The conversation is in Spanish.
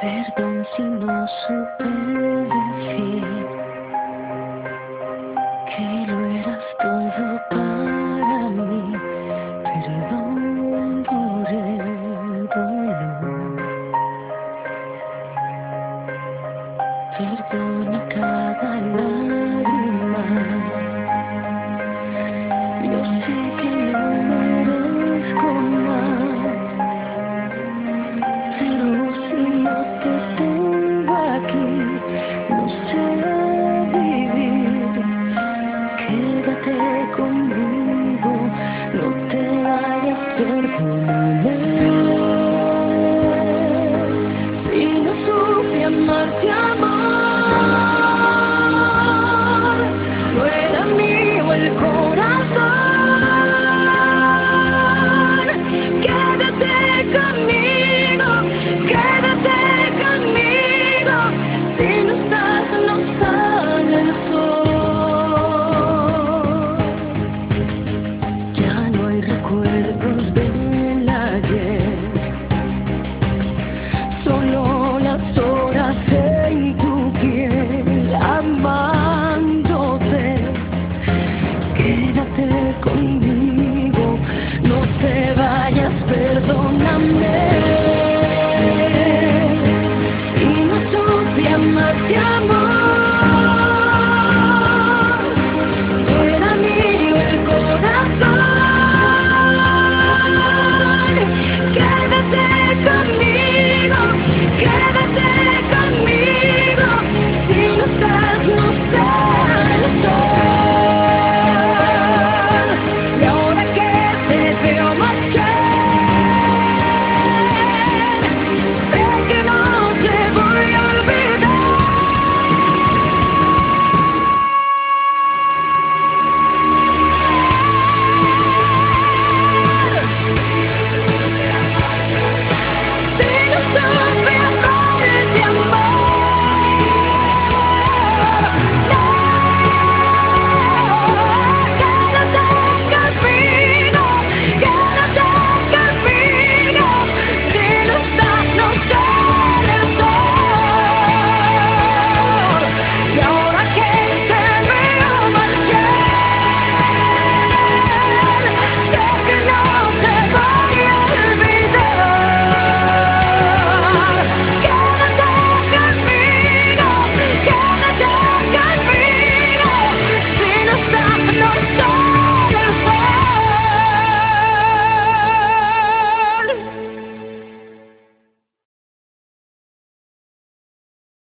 Perdón si no supe decir que lo eras todo para mí. Perdón por el dolor. Perdona cada lágrima. Yo sé que no merezco más, pero si no te tengo aquí, no sé vivir. Quédate conmigo, no te vayas, perdóname. Si no supe amarte, amor, no era mío el corazón. Quédate conmigo, quédate conmigo. Si no estás, no sale el sol. Ya no hay recuerdos del ayer, solo las horas en tu piel, amándote. Quédate conmigo, no te vayas, perdóname.